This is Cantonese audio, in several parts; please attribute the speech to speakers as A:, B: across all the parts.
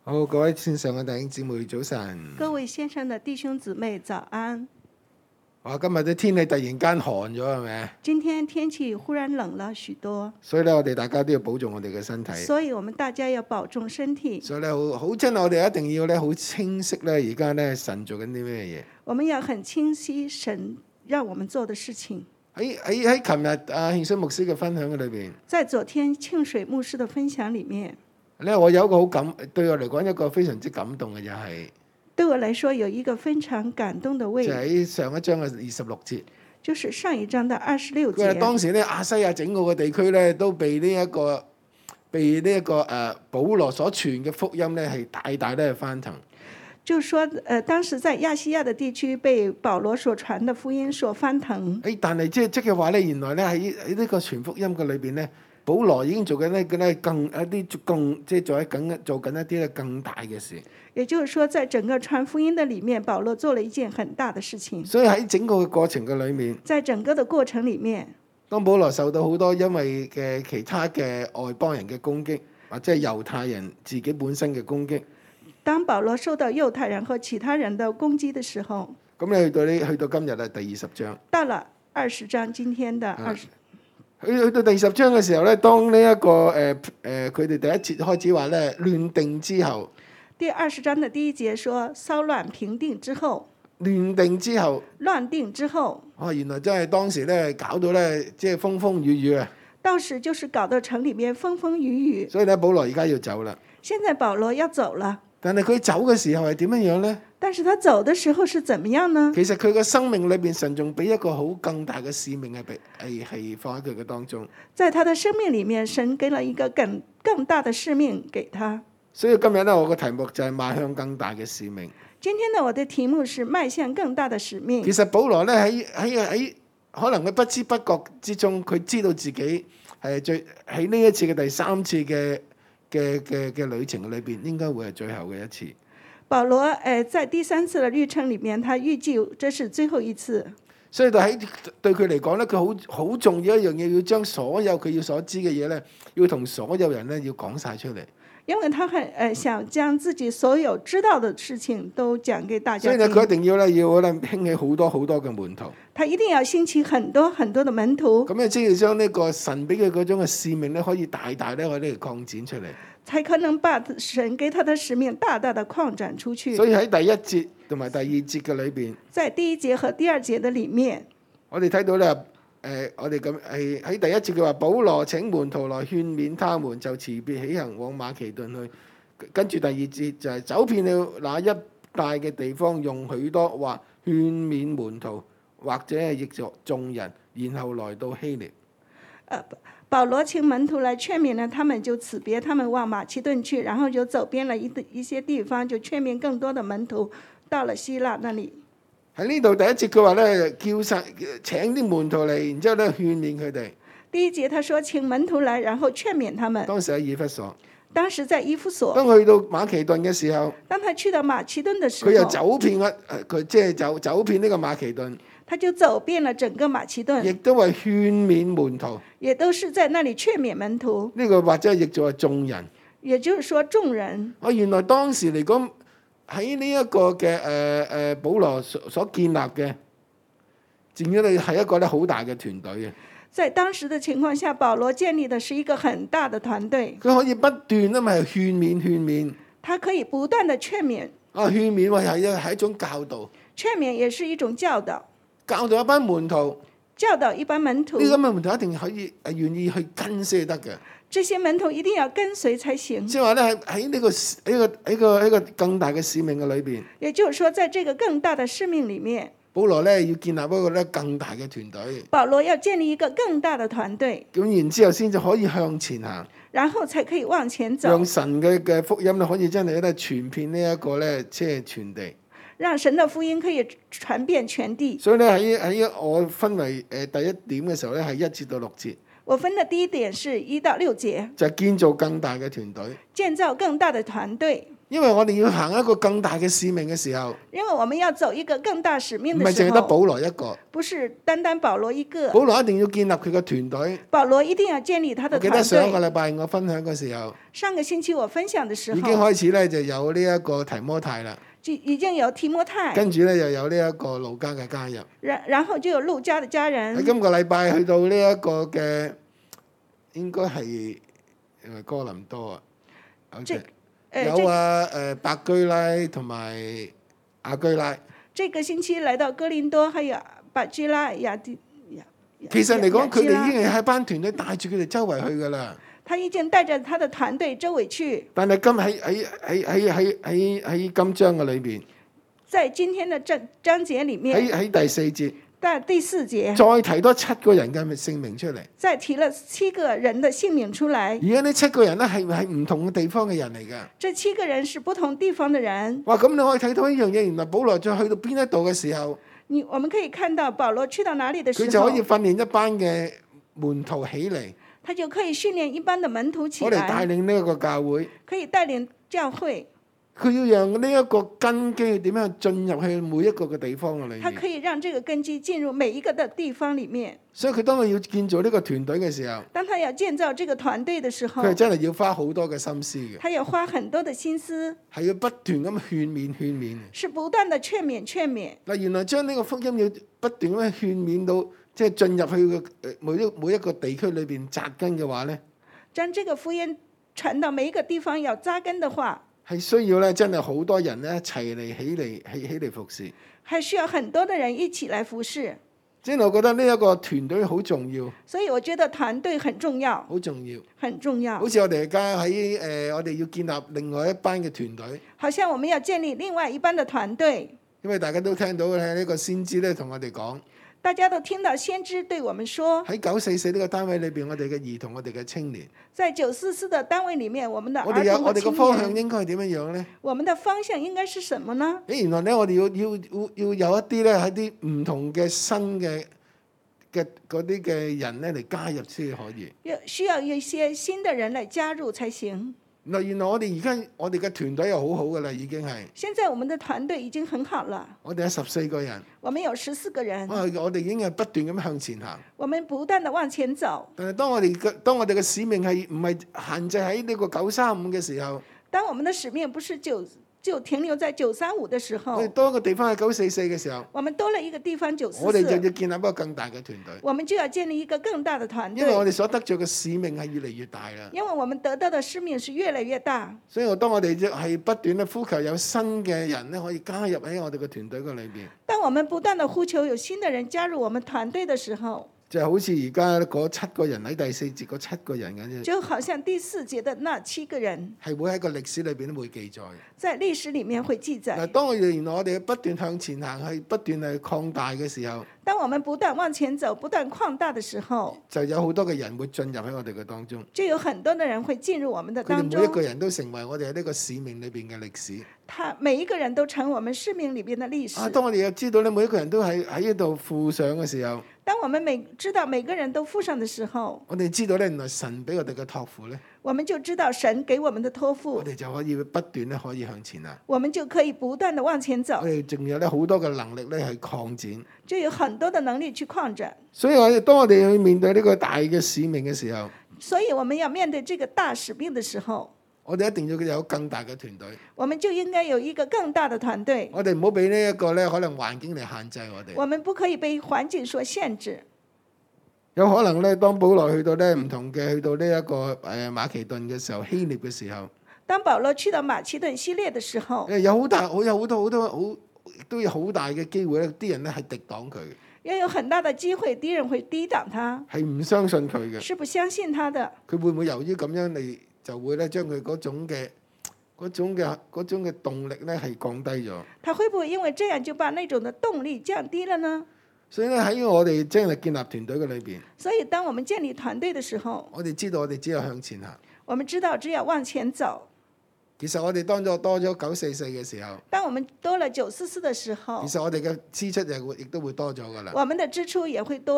A: 好，各位線上嘅弟兄姊妹早晨。
B: 各位線上的弟兄姊妹早安。
A: 哇，今日啲天氣突然間寒咗，係咪？
B: 今天天氣忽然冷了許多，
A: 所以咧，我哋大家都要保重我哋嘅身體。
B: 所以我們大家要保重身體。
A: 所以咧，好真係我哋一定要咧好清晰咧，而家咧神做緊啲咩嘢？
B: 我們要很清晰神讓我們做的事情。
A: 喺琴日慶水牧師嘅分享嘅裏邊，
B: 在昨天慶水牧師的分享裡面，
A: 咧我有一個對我嚟講一個非常之感動嘅就係，
B: 對我來說有一個非常感動的位，
A: 就喺上一章嘅26節，
B: 就是上一章的26
A: 佢話
B: 節。
A: 當時咧亞西亞整個嘅地區咧都被呢一個保羅所傳嘅福音咧係大大咧翻騰。
B: 就是說，當時在亞細亞的地區被保羅所傳的福音所翻騰。
A: 但係即係話咧，原來咧喺呢個傳福音嘅裏邊咧，保羅已經做緊做緊一啲咧更大嘅事。
B: 也就是說，在整個傳福音的裡面，保羅做了一件很大的事情。
A: 所以喺整個嘅過程嘅裏面，
B: 在整個的過程裡面，
A: 當保羅受到好多因為嘅其他嘅外邦人嘅攻擊，或者係猶太人自己本身嘅攻擊。
B: 當保羅受到猶太人和其他人的攻擊的時候，
A: 咁你去到今日啊，第20章。
B: 到了20章，今天的20。
A: 去到第10章嘅時候咧，當呢一個佢哋第一節開始話咧亂定之後，
B: 第20章的第1節說騷亂平定之後，
A: 亂定之後，
B: 亂定之後，
A: 原來真係當時咧搞到咧即係風風雨雨啊！
B: 當時就是搞到城裡面風風雨雨。
A: 所以咧，保羅而家要走啦。
B: 現在保羅要走了。
A: 但係佢走嘅時候係點樣呢？
B: 但是他走的時候是怎麼樣呢？
A: 其實佢嘅生命裏邊，神仲俾一個好更大嘅使命係放喺佢嘅當中。
B: 在他的生命裡面，神給了一個更大的使命給他。
A: 所以今日咧，我嘅題目就係邁向更大嘅使命。
B: 今天呢，我的題目是邁向更大的使命。
A: 其實保羅咧喺可能佢不知不覺之中，佢知道自己係喺呢一次嘅第3次嘅旅程裏邊，應該會係最後嘅一次。
B: 保羅在第3次嘅旅程裡面，他預計這是最後一次。
A: 所以對佢嚟講咧，佢好重要一樣嘢，要將所有佢要所知嘅嘢咧，要同所有人咧要講晒出嚟。
B: 因為他很想將自己所有知道的事情都講給大家聽。
A: 所以佢一定要興起好多好多嘅門徒。
B: 他一定要興起很多很多的門徒。
A: 咁咧，即係將呢個神俾佢嗰種嘅使命咧，可以大大咧，可以擴展出嚟。
B: 才可能把神給他的使命大大的擴展出去。
A: 所以喺第1節同埋第2節嘅裏邊，
B: 在第1節和第2節的裡面，
A: 我哋睇到咧，我哋咁係喺第1節佢話，保羅請門徒來勸勉他們，就辭別起行往馬其頓去。跟住第2節就係走遍了那一帶嘅地方，用許多話勸勉門徒，或者係譯作眾人，然後來到希臘。
B: 保羅請門徒來勸勉了他們，就辭別他們往馬其頓去，然後就走遍了一些地方，就勸勉更多的門徒到了希臘那裡。
A: 喺呢度第1節佢話咧，請啲門徒嚟，然之後咧勸勉佢哋。
B: 第1節他說請門徒來，然後勸勉他們。
A: 當時喺以弗所。
B: 當時在以弗所。
A: 當去到馬其頓嘅時候，
B: 當他去到馬其頓的時候，
A: 佢又走遍佢即係走遍呢個馬其頓。
B: 他就走遍了整個馬其頓，
A: 亦都係勸勉門徒，
B: 也都是在那裡勸勉門徒。
A: 呢個或者係譯做係眾人，
B: 也就是說眾人。
A: 原來當時嚟講喺呢一個嘅保羅所建立嘅，佔咗你係一個咧好大嘅團隊嘅。
B: 在當時的情況下，保羅建立的是一個很大的團隊。
A: 佢可以不斷啊嘛勸勉，
B: 他可以不斷的勸勉。
A: 勸勉係一種教導，
B: 勸勉也是一種教導。
A: 教導一班門徒，
B: 教導一班門徒，
A: 呢個門徒一定可以願意去跟隨得嘅。
B: 這些門徒一定要跟隨才行。
A: 即係話咧喺呢個更大嘅使命嘅裏邊，
B: 也就是說，在這個更大的使命裡面，
A: 保羅咧要建立一個咧更大嘅團隊。
B: 保羅要建立一個更大的團隊，
A: 咁然之後先至可以向前行，
B: 然後才可以往前走，
A: 讓神嘅福音咧可以真係咧傳遍呢一個咧即係全地。
B: 讓神的福音可以傳遍全地。
A: 所以咧喺我分為第1點嘅時候咧係1節到6節。
B: 我分的第1點是1到6節，
A: 就係建造更大嘅團隊。
B: 建造更大的團隊。
A: 因為我哋要行一個更大嘅使命嘅時候，
B: 因為我們要走一個更大使命
A: 唔
B: 的時候，
A: 係淨係得保羅一個，
B: 不是單單保羅一個，
A: 保羅一定要建立佢嘅團隊。
B: 保羅一定要建立他的
A: 我記
B: 團
A: 得上個
B: 隊。
A: 禮拜我分享嘅時候，
B: 上個星期我分享的時
A: 已經
B: 候，
A: 開始咧就有呢一個提摩太啦，
B: 就已經有提摩太，
A: 跟住咧又有呢一個路加嘅加入。
B: 然後就有路加的家
A: 喺
B: 人。
A: 今個禮拜去到呢一個嘅應該係哥林多啊，好似有啊白居拉同埋亞居拉。
B: 這個星期來到哥林多，還有百基拉、
A: 其實嚟講，佢哋已
B: 經
A: 經係一班團隊帶住佢哋周圍去噶啦。
B: 他已經帶着他的團隊周圍去。
A: 但係今喺今章嘅裏邊，
B: 在今天的章節裡面，
A: 喺第4節，
B: 在第4節
A: 再提多7個人嘅姓名出嚟。
B: 再提了7個人的姓名出來。
A: 而家呢7個人咧係唔同嘅地方嘅人嚟㗎。
B: 這7個人是不同地方的人。
A: 哇！咁你可以睇到一樣嘢，原來保羅再去到邊一度嘅時候，
B: 我們可以看到保羅去到哪裡的時候，
A: 佢就可以訓練一班嘅門徒起嚟，
B: 他就可以訓練一般的門徒起
A: 我哋帶
B: 來，
A: 領呢一個教會。
B: 可以帶領教會。
A: 佢要讓呢一個根基點樣進入去每一個嘅地方嘅裏面。
B: 他可以讓這個根基進入每一個的地方裡面。
A: 所以佢當佢要建造呢個團隊嘅時候，
B: 當他要建造這個團隊的時候，
A: 佢係真係要花好多嘅心思嘅，
B: 他要花很多的心思，
A: 係要不斷咁勸勉。
B: 是不斷的勸勉。
A: 嗱，原來將呢個福音要不斷咁勸勉到，即係進入去嘅每一個地區裏邊扎根嘅話咧，
B: 將這個福音傳到每一個地方要扎根的話，
A: 係需要咧真係好多人咧一齊嚟起嚟服侍。
B: 還需要很多的人一起來服侍。
A: 即係我覺得呢一個團隊好重要，
B: 所以我覺得團隊很重要，
A: 好重要。
B: 很重要。
A: 好似我哋而家喺我哋要建立另外一班嘅團隊，
B: 好像我們要建立另外一班的團隊。
A: 因為大家都聽到咧呢個先知咧同我哋講，
B: 大家都聽到先知對我們說，
A: 喺944呢個單位裏邊，我哋嘅兒童、我哋嘅青年，
B: 在944的單位裡面，我們的兒
A: 我哋有
B: 童和
A: 我哋嘅
B: 青
A: 方向
B: 年，
A: 應該係點樣樣咧？
B: 我們的方向應該是什麼呢？
A: 原來咧我哋要有一啲咧喺啲唔同嘅新嘅嗰啲嘅人咧嚟加入先可以。
B: 需要一些新的人來加入才行。
A: 嗱，原來我哋而家我哋嘅團隊又好好噶啦，已經係。
B: 現在我們的團隊已經很好了，
A: 我哋有14個人，
B: 我們有14個人，
A: 我哋已經係不斷咁向前行。
B: 我們不斷地往前走。
A: 但係當我哋嘅使命係唔係限制喺呢個935嘅時候，
B: 當我們的使命不是就停留在935的時候
A: 我哋，多一個地方係944嘅時候，
B: 我們多了一個地方
A: 我哋就
B: 944，
A: 要建立一個更大嘅團隊。
B: 我們就要建立一個更大的團
A: 因為我
B: 隊，
A: 哋所得着嘅使命係越嚟越大啦。
B: 因為我們得到的使命是越來越大。
A: 所以當我哋係不斷咧呼求有新嘅人咧可以加入喺我哋嘅團隊嘅裏邊，
B: 當我們不斷地呼求有新的人加入我們團隊的時候，
A: 就好似而家嗰7個人喺第4節嗰7個人咁啫，
B: 就好像第4節的那7個人，
A: 係會喺個歷史裏邊都會記載。
B: 在歷史裡面會記
A: 嗱，
B: 載。
A: 當原來我哋不斷向前行，係不斷係擴大嘅時候，
B: 當我們不斷往前走、不斷擴大的時候，
A: 就有好多嘅人會進入喺我哋嘅當中。
B: 就有很多的人會進入我們的
A: 佢哋
B: 當
A: 每一個
B: 中。
A: 人都成為我哋喺呢個使命裏邊嘅歷史。
B: 每一個人都成我們使命裡邊的歷史。
A: 當我哋又知道咧，每一個人都喺呢度附上嘅時候，
B: 當我們知道每個人都附上的時候，
A: 我哋知道咧，原來神俾我哋嘅託付咧，
B: 我們就知道神給我們的託付
A: 我，哋就可以不斷咧可以向前行。
B: 我們就可以不斷的往前走
A: 我，哋仲有咧好多嘅能力咧係擴展。
B: 就有很多的能力去擴展。
A: 所以當我哋去面對呢個大嘅使命嘅時候，
B: 所以我們要面對這個大使命的時候，
A: 我哋一定要有更大嘅團隊。
B: 我們就應該有一個更大的團隊。
A: 我哋唔好俾呢一個咧可能環境嚟限制我哋。
B: 我們不可以被環境所限制。
A: 有可能咧，當保羅去到咧唔同嘅去到呢一個馬其頓嘅時候，希臘嘅時候，
B: 當保羅去到馬其頓希臘的時候，
A: 有好多都有好大嘅機會咧，啲人咧係敵擋佢嘅，
B: 也有很大的機會敵人會抵擋他，
A: 係唔相信佢嘅。
B: 是不相信他的。
A: 佢會唔會由於咁樣嚟就會咧將佢嗰種嘅動力咧係降低咗？
B: 他會不會因為這樣就把那種的動力降低了呢？
A: 所以咧喺我哋真係建立團隊嘅裏邊，
B: 所以當我們建立團隊的時候，
A: 我哋知道我哋只有向前行。
B: 我們知道只要往前走。
A: 其實我哋當咗多咗944嘅時候，
B: 當我們多了944的時候
A: 其，實我哋嘅支出亦都會多咗噶啦。
B: 我們的支出也會多。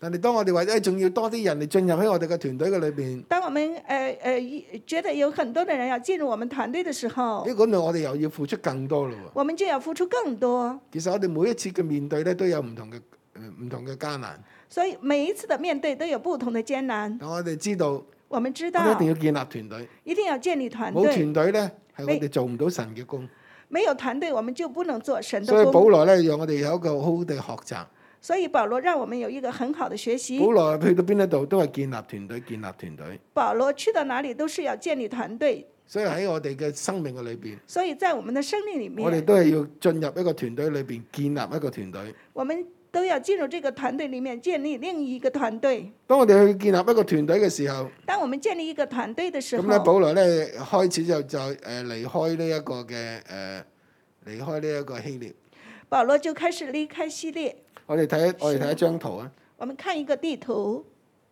A: 但係當我哋話仲要多啲人嚟進入喺我哋嘅團隊嘅裏邊，
B: 當我們覺得有很多的人要進入我們團隊的時候，
A: 咁我哋又要付出更多咯喎。
B: 我們就要付出更多。
A: 其實我哋每一次嘅面對咧都有唔同嘅艱難。
B: 所以每一次的面對都有不同的艱難。
A: 但我哋知道，
B: 我們知
A: 我
B: 道
A: 哋一定要建立團隊。
B: 一定要建立團
A: 冇
B: 隊。
A: 團隊咧，係我哋做唔到神嘅工。
B: 沒有團隊，我們就不能做神的
A: 所以保
B: 工。
A: 羅咧，讓我哋有一個好好嘅學習。
B: 所以保羅讓我們有一個很好的學習。
A: 保羅去到邊一度都係建立團隊，建立團隊。
B: 保羅去到哪裡都是要建立團隊。
A: 所以喺我哋嘅生命嘅裏邊，
B: 所以在我們的生命裡面，
A: 我哋都係要進入一個團隊裏邊，建立一個團隊。
B: 我們都要進入這個團隊裡面，建立另一個團隊。
A: 當我哋去建立一個團隊嘅時候，
B: 當我們建立一個團隊的時候，
A: 咁咧保羅咧開始就離開呢一個嘅離開呢一個希臘。
B: 保羅就開始離開希臘。
A: 我哋睇一張圖啊。
B: 我們看一個地圖。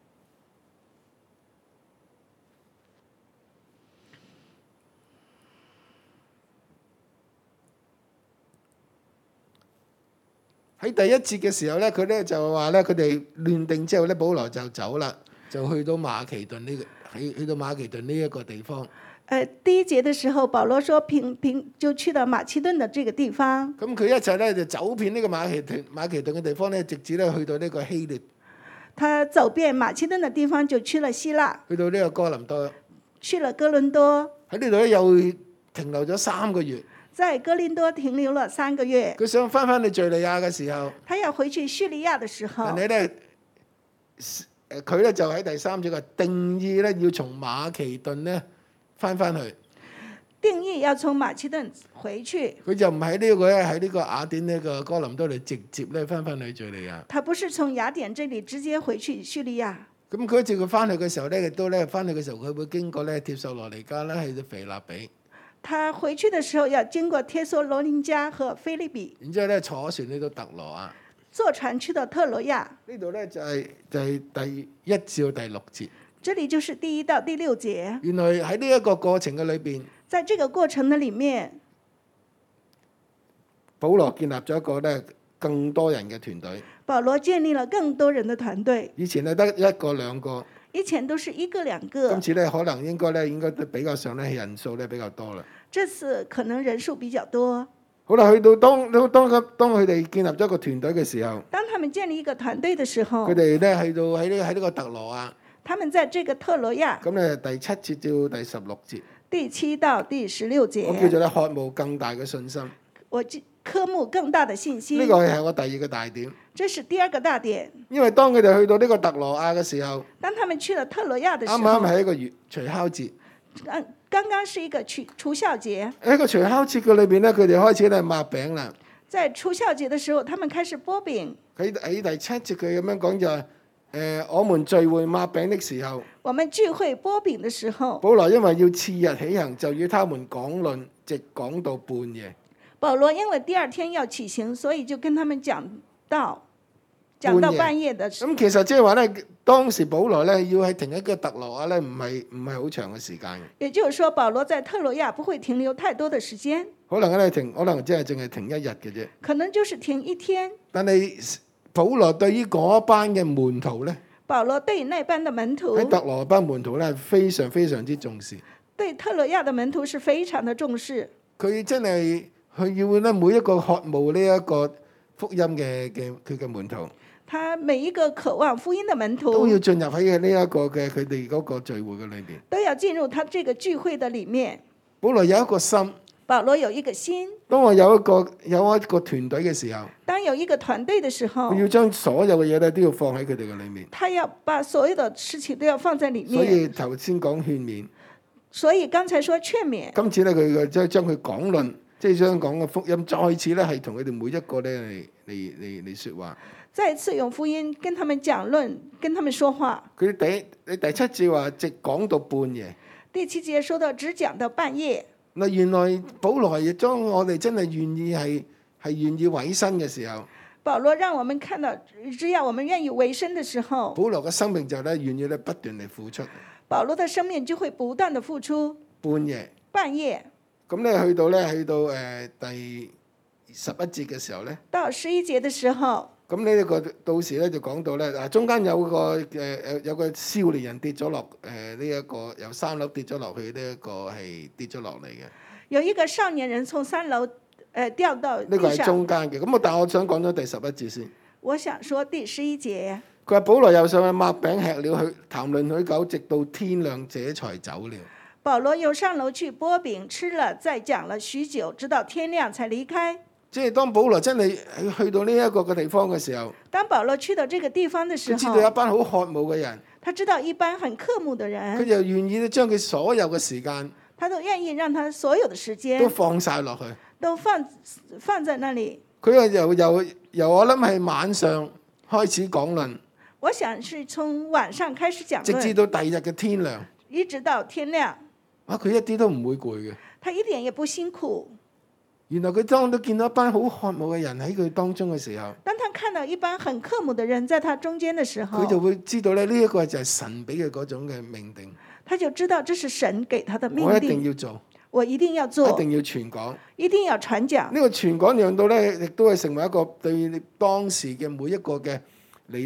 A: 喺第一節嘅時候咧，佢咧就話咧，佢哋亂定之後咧，保羅就走啦，就去到馬其頓去到馬其頓呢一個地方。
B: 第一節的時候，保羅說就去到馬其頓的這個地方。
A: 咁佢一切咧就走遍呢個馬其頓嘅地方咧，直至咧去到呢個希臘。
B: 他走遍馬其頓的地方，就去了希臘，
A: 去到呢個哥林多。
B: 去了哥倫多。
A: 喺呢度咧又停留咗3個月。
B: 在哥林多停留了3個月。
A: 佢想翻去敍利亞嘅時候，
B: 他要回去敘利亞的時候，
A: 但係咧佢咧就喺第3節嘅定義咧，要從馬其頓咧翻去。
B: 定義要從馬其頓回去。
A: 佢就唔喺呢個咧，喺呢個雅典呢個哥林多嚟直接咧翻去敍利亞。
B: 他不是從雅典這裡直接回去敘利亞。
A: 咁佢一直佢翻去嘅時候咧，亦都咧翻去嘅時候，佢會經過咧帖撒羅尼迦啦，去到腓立比。
B: 他回去的時候要經過帖撒羅尼迦和腓立比。
A: 然之後咧坐船去到特羅亞。
B: 坐船去到特羅亞。
A: 呢度咧就係第1至到第6節。
B: 這裡就是第1到第6節。
A: 原來喺呢一個過程嘅裏邊，
B: 在這個過程的裡面，
A: 保羅建立咗一個咧更多人嘅團隊。
B: 保羅建立了更多人的團隊。
A: 以前係得1個2個。
B: 以前都是1個2個。
A: 今次咧可能應該都比較上咧人數咧比較多啦。
B: 這次可能人數比較多。
A: 好啦，去到當佢哋建立咗一個團隊嘅時候，
B: 當他們建立一個團隊嘅時候，
A: 佢哋咧去到喺呢個特羅亞。
B: 他們在這個特羅亞。
A: 咁咧第7節至到第16節。
B: 第7到第16節。
A: 我叫做咧渴慕更大嘅信心。
B: 我渴慕更大的信心。
A: 呢個係我第2個大點。
B: 這是第2個大點。
A: 因為當佢哋去到呢個特羅亞嘅時候，
B: 當他們去了特羅亞的時候，
A: 啱啱係一個除酵節。
B: 剛剛是一個除酵節。
A: 喺個除酵節嘅裏邊咧，佢哋開始咧擘餅啦。
B: 在除酵節嘅時候，他們開始擘餅。
A: 喺第7節佢咁樣講就係我們聚會擘餅的時候，
B: 我們聚會擘餅的時候，
A: 保羅因為要次日起行，就與他們講論，直講到半夜。
B: 保羅因為第2天要起行，所以就跟他們講到半夜的時候。
A: 咁其實即係話咧，當時保羅咧要喺停一個特羅亞咧，唔係好長嘅時間。
B: 也就是說，保羅在特羅亞不會停留太多的時間。
A: 可能咧可能即係淨係停1日嘅啫。
B: 可能就是停1天。
A: 但係保羅對於嗰班嘅門徒咧，
B: 保羅對那班的門徒，
A: 喺特羅班門徒咧非常非常之重視。
B: 對特羅亞的門徒是非常的重視。
A: 佢真係佢要咧每一個渴慕呢一個福音嘅佢嘅門徒，
B: 他每一個渴望福音的門徒
A: 都要進入喺呢一個嘅佢哋嗰個聚會嘅裏邊，
B: 都要進入他這個聚會的裡面。
A: 保羅有一個心，
B: 保羅有一個心。
A: 當我有一個團隊嘅時候，
B: 當有一個團隊的時候，
A: 我要將所有嘅嘢咧都要放喺佢哋嘅裏面。
B: 他要把所有的事情都要放在裡面。
A: 所以頭先講勸勉，
B: 所以剛才說勸勉。
A: 今次咧佢將佢講論，即係將講嘅福音，再次咧係同佢哋每一個咧嚟説話。
B: 再次用福音跟他們講論，跟他們說話。
A: 佢第7節話直講到半夜。
B: 第7節說到只講到半夜。
A: 嗱，原來保羅亦當我哋真係願意係願意委身嘅時候，
B: 保羅讓我們看到，只要我們願意委身的時候，
A: 保羅嘅生命就咧願意咧不斷嚟付出。
B: 保羅的生命就會不斷的付出。
A: 半夜。咁咧去到第11節嘅時候咧，
B: 到11節嘅時候，
A: 咁呢一個到時咧就講到咧，中間有個少年人跌咗落呢一個由3樓跌咗落去，呢一個係跌咗落嚟嘅。
B: 有一個少年人從3樓掉到
A: 呢個係
B: 地上。
A: 中間嘅。咁但係我想講咗第11節先。
B: 我想說第11節，
A: 佢話保羅又上去擘餅吃了，去談論許久，直到天亮，這才走了。
B: 保羅又上樓去擘餅吃了，再講了許久，直到天亮才離開。
A: 即係當保羅真係去到呢一個嘅地方嘅時候，
B: 當保羅去到這個地方的時
A: 佢知道一
B: 候，
A: 班好渴慕嘅人，
B: 他知道一般很渴慕的
A: 佢
B: 人，
A: 就願意將佢所有嘅時間
B: 他都願意讓他所有的時
A: 都
B: 間
A: 放晒落去。
B: 都放在那裡。
A: 佢由我諗係晚上開始講論，
B: 我想是從晚上開始講
A: 直至
B: 論，
A: 到第二日嘅天亮。
B: 一直到天亮，
A: 佢一啲都唔會攰嘅。
B: 他一點也不辛苦。
A: 原來佢當到見到一班好渴慕嘅人喺佢當中嘅時候，
B: 當他看到一班很渴慕的人在他中間的時候，
A: 佢就會知道咧呢一個就係神俾嘅嗰種嘅命定。
B: 他就知道這是神給他的命
A: 我一定
B: 定，
A: 要做，
B: 我一定要
A: 一
B: 做，
A: 定要傳講。
B: 一定要傳講。
A: 呢個傳講讓到咧，亦都係成為一個對你當時嘅每一個嘅嚟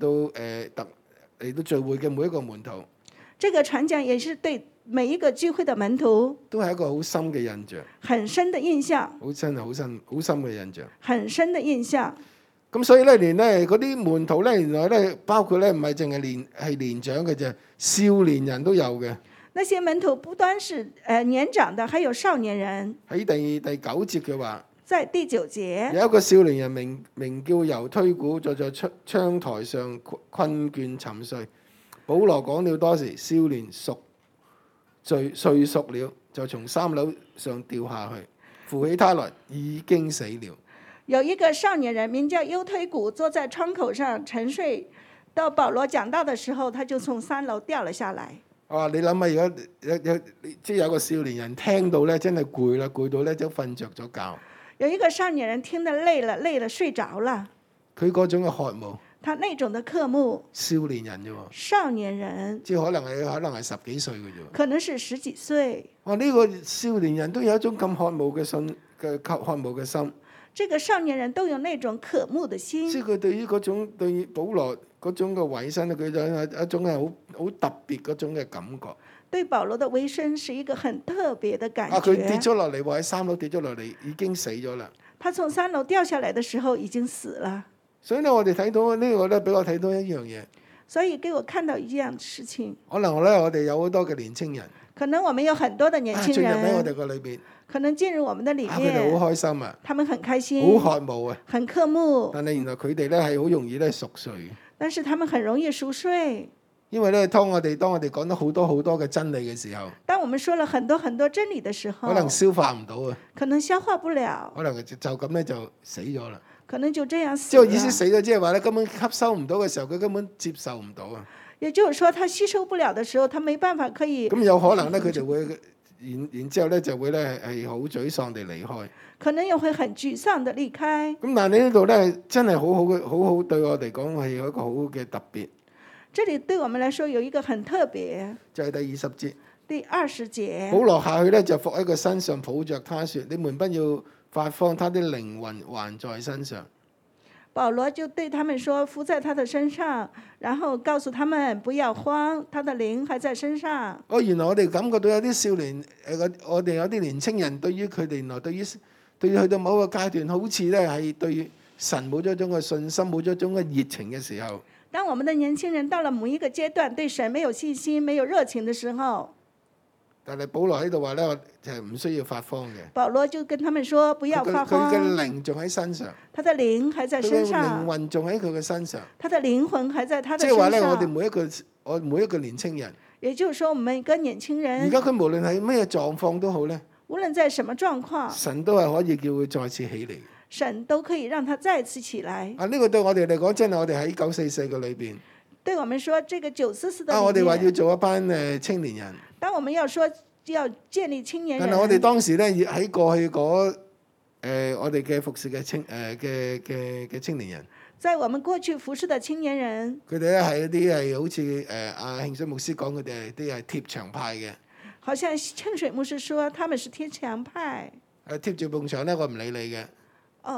A: 到聚會嘅每一個門徒，
B: 這個傳講也是對每一個聚會的門徒
A: 都係一個好深嘅印象，
B: 很深的印象，
A: 好深嘅印象。
B: 很深的印象。
A: 咁所以咧，連咧嗰啲門徒咧，原來咧包括咧唔係淨係年長嘅啫，少年人都有嘅。
B: 那些門徒不單是年長的，還有少年人。
A: 喺第9節嘅話，
B: 在第9節，
A: 有一個少年人名叫猶推古，坐在窗台上困倦沉睡。保羅講了多時，少年睡熟了，就從3樓上掉下去，扶起他來，已經死了。
B: 有一個少年人名叫猶推古，坐在窗口上沉睡。到保羅講道的時候，他就從3樓掉了下來。
A: 你諗下，如果有個少年人聽到咧，真係攰啦，攰到咧就瞓着咗覺。
B: 有一個少年人聽得累了睡着了。
A: 佢嗰種嘅渴慕，
B: 他那種的渴慕，
A: 少年人啫喎，
B: 少年人，
A: 即係可能係10幾歲嘅啫。
B: 可能是10幾歲。
A: 呢個少年人都有一種咁渴慕嘅心。
B: 這個少年人都有那種渴慕的心。
A: 即係佢對於嗰種對保羅嗰種嘅委身，佢就有一種係好特別嗰種嘅感覺。
B: 對保羅的委身是一個很特別的感覺。
A: 佢跌咗落嚟，喺3樓跌咗落嚟，已經死咗啦。
B: 他從3樓掉下來的時候已經死了。
A: 所以咧，我哋睇到呢個咧，俾我睇到一樣嘢。
B: 所以給我看到一樣事情。
A: 可能咧，我哋有好多嘅年青人，
B: 可能我們有很多的年輕人
A: 進入喺我哋個裏邊，
B: 可能進入我們的裡面，
A: 佢哋好開心啊，
B: 他們很開心，
A: 好渴慕啊，
B: 很渴慕。
A: 但係原來佢哋咧係好容易咧熟睡嘅。
B: 但是他們很容易熟睡。
A: 因為咧，當我哋講得好多嘅真理嘅時候，
B: 當我們說了很多真理的時候，
A: 可能消化唔到啊，
B: 可能消化不了，
A: 可能就咁咧就死咗啦。
B: 可能就這樣死
A: 即係意思死咗，即係話咧根本吸收唔到嘅時候，佢根本接受唔到啊。
B: 也就是說，他吸收不了的時候，他沒辦法可以。
A: 咁有可能咧，佢就會然之後咧就會咧係好沮喪地離開。
B: 可能又會很沮喪地離開。
A: 咁但係你呢度咧真係好好對我嚟講係有一個好嘅特別。
B: 這裡對我們來說有一個很特別，
A: 就係第20節。
B: 第20節，
A: 保羅下去咧就伏喺佢身上抱着他說：你們不要發慌，他的靈魂還在身上。
B: 保羅就對他們說：伏在他的身上，然後告訴他們不要慌，他的靈還在身上。
A: 原來我哋感覺到有啲少年我哋有啲年青人對於佢哋原來對於去到某個階段，好似咧係對神冇咗一種嘅信心，冇咗一種嘅熱情嘅時候。
B: 當我們的年輕人到了某一個階段，對神沒有信心、沒有熱情的時候，
A: 但係保羅喺度話咧，就係唔需要發慌嘅。
B: 保羅就跟他們說：不要發慌。
A: 佢嘅靈仲喺身上，
B: 他的靈還在身上，
A: 靈魂仲喺佢嘅身上。
B: 他的靈魂還在他的身上。
A: 即係話咧，我哋每一個年青人，
B: 也就是說，我們每個年輕人，
A: 而家佢無論係咩狀況都好咧，
B: 無論在什麼狀況，
A: 神都係可以叫佢再次起嚟。
B: 神都可以讓他再次起來。
A: 呢個對我哋嚟講，真係我哋喺944嘅裏邊。
B: 對我們說，這個944的裡面，
A: 我哋話要做一班青年人。
B: 當我們要說要建立青年人，
A: 但係我哋當時咧喺過去嗰我哋嘅服侍嘅青年人，
B: 在我們過去服侍的青年人，
A: 佢哋咧係一啲係好似阿慶水牧師講，佢哋係啲係貼牆派嘅。
B: 好像慶水牧師說他們是貼牆派。
A: 貼住埲牆咧，我唔理你嘅。
B: 哦，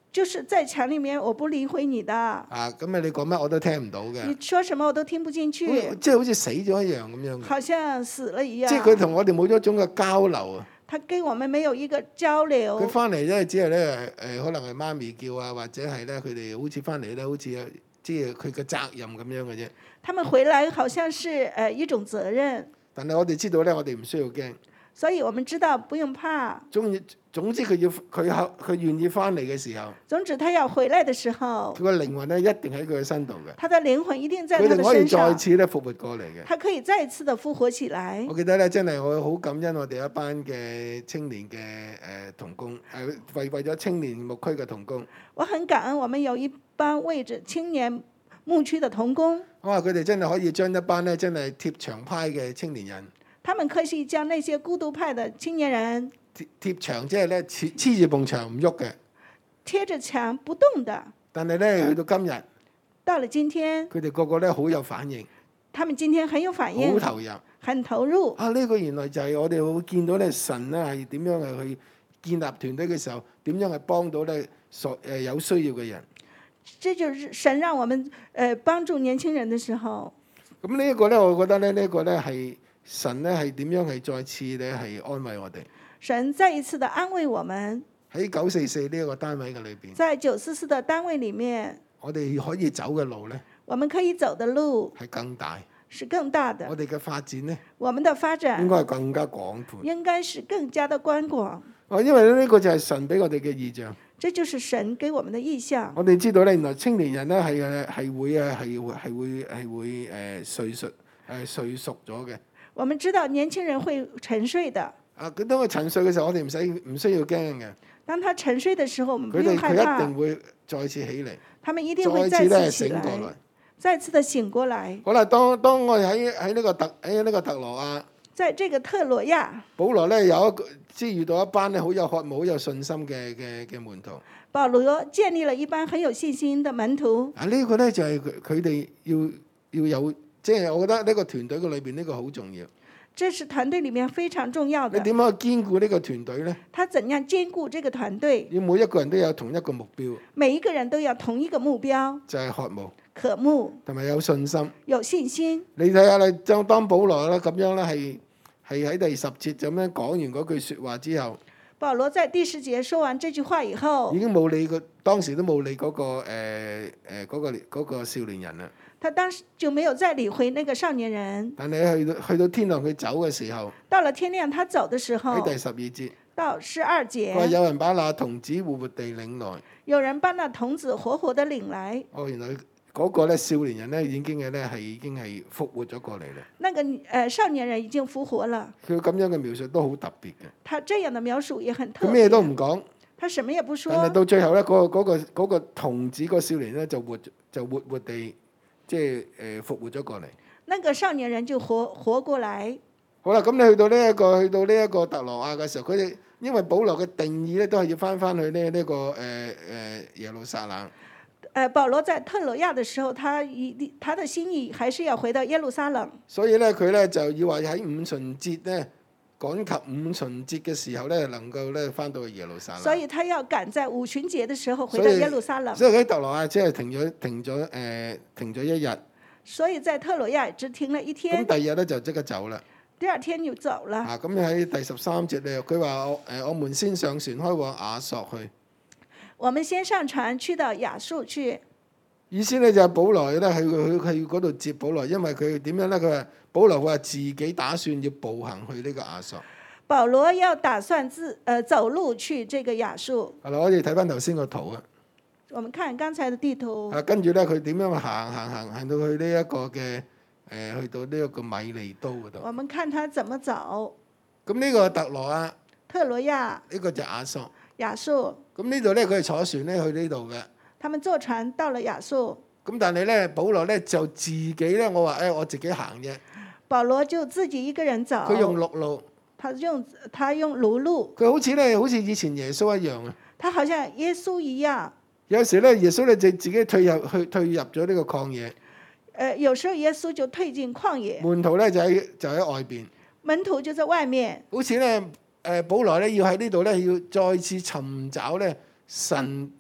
B: 就是在牆裡面，我不理會你的，
A: 啊，咁你講乜我都聽唔到嘅，
B: 你說什麼我都聽不進去，
A: 即係好似死咗一樣咁樣嘅。
B: 好像死了一樣。
A: 即係佢同我哋冇咗一種嘅交流啊！
B: 他跟我們沒有一個交流。
A: 佢翻嚟咧，只係咧可能係媽咪叫啊，或者係咧佢哋好似翻嚟咧，好似即係佢嘅責任咁樣嘅啫。
B: 他們回來好像是一種責任。
A: 但係我哋知道咧，我哋唔需要驚。
B: 所以我們知道不用怕。
A: 總之佢願意翻嚟嘅時候，
B: 總之他要回來嘅時候，
A: 佢個靈魂咧一定喺佢嘅身度嘅。
B: 他的靈魂一定在他
A: 佢哋可以
B: 的身上。
A: 再次咧復活過嚟嘅。
B: 他可以再次的復活起來。
A: 我記得咧，真係我好感恩我哋一班嘅青年嘅同工，為咗青年牧區嘅同工。
B: 我很感恩我們有一班為着青年牧區的同工。
A: 我話佢哋真係可以將一班咧真係貼牆派嘅青年人。
B: 他們可以將那些孤獨派的青年人
A: 貼牆，即係咧黐住埲牆唔喐嘅，
B: 貼着牆不動的。
A: 但係咧去到今日，
B: 到了今天，
A: 佢哋個個咧好有反應，
B: 他們今天很有反應，
A: 好投入，
B: 很投入。
A: 啊！呢個原來就係我哋會見到咧，神咧係點樣係去建立團隊嘅時候，點樣係幫到咧有需要嘅人。
B: 這就是神讓我們幫助年輕人的時候。
A: 咁呢一個咧，我覺得咧呢一個咧係神咧係點樣係再次咧係安慰我哋。
B: 神再一次的安慰我們。
A: 喺944呢一個單位嘅裏邊，
B: 在944的單位裡面，
A: 我哋可以走嘅路咧，
B: 我們可以走的路
A: 係更大，
B: 是更大的。
A: 我哋嘅發展咧，
B: 我們的發展
A: 應該係更加廣闊，
B: 應該是更加的寬廣。
A: 因為呢個就係神俾我哋嘅意象。
B: 這就是神給我們的意象。
A: 我哋知道咧，原來青年人咧係會睡熟咗嘅。
B: 我們知道年輕人會沉睡的。
A: 啊，佢當佢沉睡嘅時候，我哋唔需要驚嘅。
B: 當他沉睡的時候，我們不
A: 佢
B: 用害怕。
A: 一定會再次起嚟。
B: 他們一定會再次起來，再次的醒過來。
A: 好啦，當我哋喺呢個特羅亞，
B: 在這個特羅亞，
A: 保羅咧遇到一班咧好有渴慕、好有信心嘅門徒。
B: 保羅建立了一班很有信心的門徒。
A: 啊，呢個咧就係佢哋要有，即係我覺得呢個團隊嘅裏邊呢個好重要。
B: 這是團隊裡面非常重要的。
A: 你點樣去堅固呢個團隊咧？
B: 他怎樣堅固這個團隊？
A: 要每一個人都有同一個目標。
B: 每一個人都有同一個目標，
A: 就係渴慕、
B: 渴慕
A: 同埋有信心。
B: 有信心。
A: 你睇下啦，當保羅咧咁樣咧係喺第10節咁樣講完嗰句説話之後，
B: 保羅在第10節說完這句話以後，
A: 已經冇理當時都冇理嗰個少年人啦。
B: 他當時就沒有再理會那個少年人。
A: 但係去到天亮佢走嘅時候，
B: 到了天亮他走的時候，
A: 喺第12節，
B: 到12節，
A: 話有人把那童子活活地領來。
B: 有人把那童子活活地領來。
A: 原來嗰個咧少年人咧已經係復活咗過嚟啦。
B: 那個少年人已經復活了。
A: 佢咁樣嘅描述都好特別嘅。
B: 他這樣的描述也很特別。
A: 佢咩都唔講。
B: 他什麼也不說。
A: 但係到最後咧，嗰個童子個少年咧就活活地。即係復活咗過嚟，
B: 那個少年人就活過來。
A: 好啦，咁你去到呢一個特羅亞嘅時候，佢哋因為保羅嘅定義咧，都係要翻去呢個耶路撒冷。
B: 保羅在特羅亞嘅時候，他的心意還是要回到耶路撒冷。
A: 所以咧，佢咧就要話喺五旬節咧，趕及五旬節嘅時候咧，能夠咧翻到去耶路撒冷。
B: 所以他要趕在五旬節嘅時候回到耶路撒冷。
A: 所以喺特羅亞即係停咗一日。
B: 所以在特羅亞只停了一天。
A: 咁第二日咧就即刻走啦。
B: 第二天就走了。
A: 咁喺第13節咧，佢話我們先上船開往亞朔去。我們先上船
B: 去到亞述去。
A: 意思咧就係保羅咧去嗰度接保羅，因為佢點樣咧？佢話保羅話自己打算要步行去呢個亞朔。
B: 保羅要打算走路去這個亞述。
A: 係啦，我哋睇翻頭先個圖啊。
B: 我們看剛才的地圖。
A: 跟住咧，佢點樣行到去呢一個嘅去到呢一個米利都嗰度。
B: 我們看他怎麼走。
A: 咁呢個特羅亞。
B: 特羅亞。
A: 呢個就亞朔。
B: 亞述。
A: 咁呢度咧，佢係坐船咧去呢度嘅。
B: 他們坐船到了亞述。
A: 咁但係咧，保羅咧就自己咧，我話我自己行啫。
B: 保羅就自己一個人走。
A: 佢用陸路。
B: 他用陸路。
A: 佢好似以前耶穌一樣啊。
B: 他好像耶穌一樣。
A: 有時咧，耶穌咧就自己退入咗呢個曠野。
B: 有時候耶穌就退進曠野。
A: 門徒咧就喺外邊。
B: 門徒就在外面。
A: 好似咧，保羅咧要喺呢度咧，要再次尋找咧神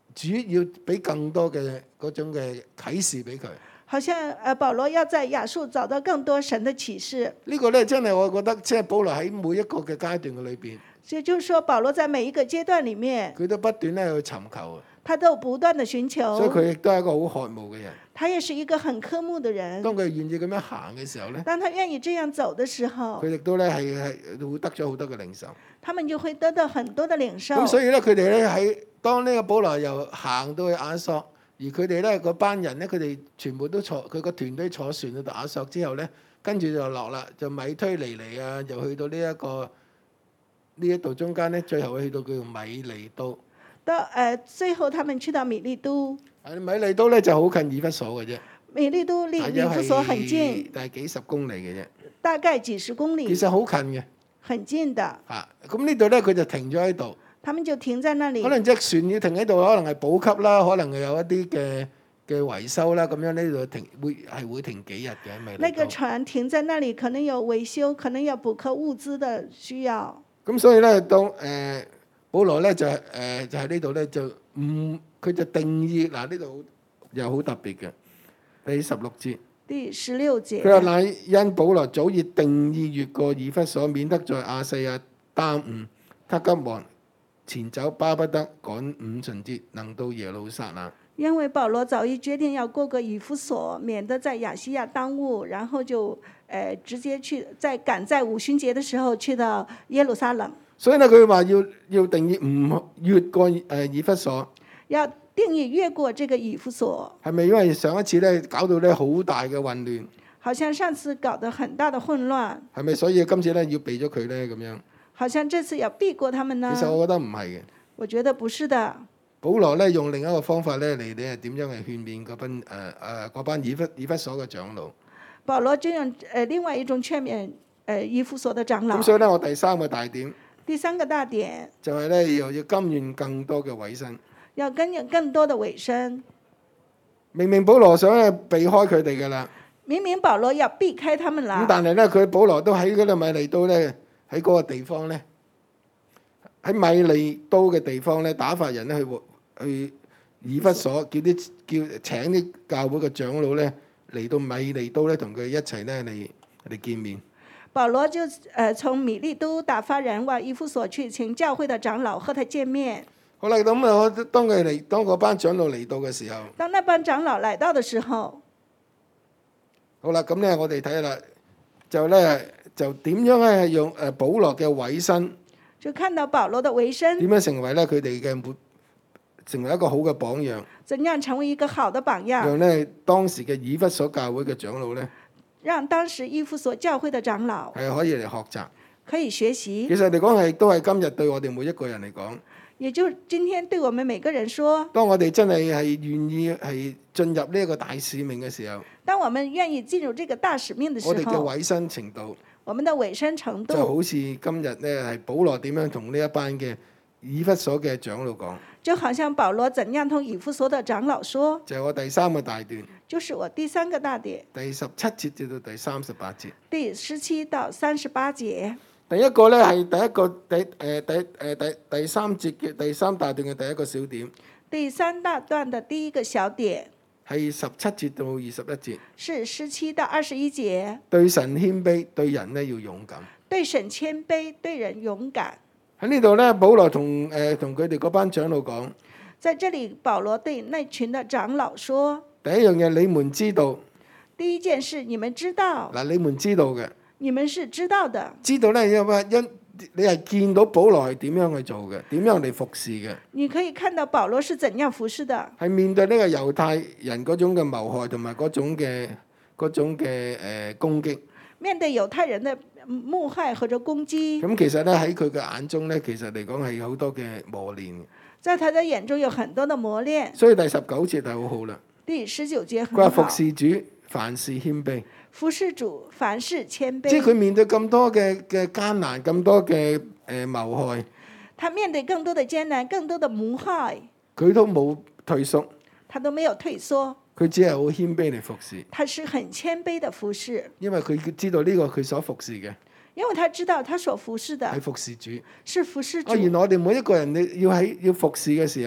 A: 主要俾更多嘅嗰種嘅啟示俾佢。
B: 好像保羅要在亞述找到更多神的啟示。
A: 呢個咧真係我覺得，即係保羅喺每一個嘅階段嘅裏邊，
B: 也就是說，保羅在每一個階段裡面，
A: 佢都不斷咧去尋求，
B: 他都不斷的尋求。
A: 所以佢亦都係一個好渴慕嘅人。
B: 他也是一個很渴慕的人。
A: 當佢願意咁樣行嘅時候咧，
B: 當他願意這樣走的時候，
A: 佢亦都咧係會得咗好多嘅領受。
B: 他們就會得到很多的領受。
A: 咁所以咧，佢哋咧喺當呢個保羅又行到去亞索，而佢哋咧嗰班人咧，佢哋全部都坐，佢個團隊坐船去到亞索之後咧，跟住就落啦，就米推尼尼啊，就去到呢一度中間咧，最後去到叫做米利都。
B: 最後他們去到米利都。
A: 米利都咧就好近以弗所嘅啫。
B: 米利都離以弗所很近，
A: 但係幾十公里嘅啫。
B: 大概幾十公里。
A: 其實好近嘅。
B: 很近的。
A: 咁呢度咧佢就停咗喺度。
B: 他們就停在那裡。
A: 可能隻船要停喺度，可能係補給啦，可能有一啲嘅維修啦，咁樣呢度停會停幾日嘅喺米利都。
B: 那個船停在那裡，可能有維修，可能有補給物資的需要。
A: 咁所以咧，當保羅咧就喺呢度咧就佢就定義嗱，呢度又好特別嘅第16節。
B: 第16節。
A: 佢話乃因保羅早已定意越過以弗所，免得在亞細亞耽誤。他急忙前走，巴不得趕五旬節能到耶路撒冷。
B: 因為保羅早已決定要過以弗所，免得在亞細亞耽誤，然後就直接去趕在五旬節的時候去到耶路撒冷。
A: 所以呢，佢話要定義唔越過以弗所。
B: 要定義越過這個以弗所。
A: 係咪因為上一次咧搞到咧好大嘅混亂？
B: 好像上次搞得很大的混亂。
A: 係咪所以今次咧要避咗佢咧咁樣？
B: 好像這次要避過他們呢？
A: 其實我覺得唔係嘅。
B: 我覺得不是的。
A: 保羅咧用另一個方法咧嚟，你係點樣去勸勉嗰班以弗所嘅長老？
B: 保羅就用另外一種勸勉以弗所的長老。
A: 咁所以咧，我第三個大點。
B: 第三個大點
A: 就係咧，又要甘願更多嘅委身。
B: 要甘願更多的委身。
A: 明明保羅想去避開佢哋噶啦。
B: 明明保羅要避開他們啦。
A: 咁但係咧，佢保羅都喺嗰度米利都咧，喺嗰個地方咧，喺米利都嘅地方咧，打發人咧去以弗所，請啲教會嘅長老咧嚟到米利都咧，同佢一齊咧嚟見面。
B: 保羅就從米利都打發人往以弗所去，請教會的長老和他見面。
A: 好啦，咁啊，當嗰班長老嚟到嘅時候，
B: 當那班長老來到嘅時候，
A: 好啦，咁咧我哋睇啦，就點樣咧用保羅嘅委身，
B: 就看到保羅的委身
A: 點樣成為咧佢哋嘅成為一個好嘅榜樣，
B: 怎樣成為一個好的榜樣，
A: 讓咧當時嘅以弗所教會嘅長老咧。
B: 讓當時以弗所教會的長老
A: 係可以嚟學習，
B: 可以學習。
A: 其實嚟講都係今日對我哋每一個人嚟講，
B: 也就今天對我們每個人說，
A: 當我哋真係願意係進入呢一個大使命嘅時候，
B: 當我們願意進入這個大使命的時候，
A: 我哋嘅委身程度，
B: 我們的委身程度
A: 就好似今日咧係保羅點樣同呢一班嘅以弗所嘅長老講，
B: 就好像保羅怎樣同以弗所的長老說，
A: 就係我第三個大段，
B: 就是我第三個大點，
A: 第17節至到第38節，
B: 第17到38節。
A: 第一個咧係第三節嘅第三大段嘅第一個小點，
B: 第三大段的第一個小點
A: 係17節到21節，
B: 是17到21節。
A: 對神謙卑，對人咧要勇敢。
B: 對神謙卑，對人勇敢。
A: 喺呢度咧，保羅同佢哋嗰班長老講，
B: 在這裡保羅對那群的長老說，
A: 第一樣嘢你們知道，
B: 第一件事你們知道，
A: 嗱，你們知道嘅，
B: 你們是知道的，
A: 知道咧，因你係見到保羅係點樣去做嘅，點樣嚟服侍嘅，
B: 你可以看到保羅是怎樣服侍的，
A: 係面對呢個猶太人嗰種嘅謀害同埋嗰種嘅攻擊，
B: 面對猶太人的謀害或者攻擊，
A: 咁其實咧喺佢嘅眼中咧，其實嚟講係好多嘅磨練，
B: 在他的眼中有很多的磨練，
A: 所以第19節係好好啦。
B: 第19節
A: 佢話
B: 很好，
A: 服侍主，凡事謙卑。
B: 服侍主，凡事謙卑。
A: 即係佢面對咁多嘅艱難，咁多嘅謀害，
B: 他面對更多的艱難，更多的謀害，
A: 佢都冇退縮，
B: 他都沒有退縮，
A: 佢只係好謙卑嚟服侍。
B: 他是很謙卑的服侍，
A: 因為佢知道呢個佢所服侍嘅
B: 因為他知道他所服侍的
A: 係服侍主。
B: 是服侍主。
A: 原來我哋每一個人你要服侍嘅時候，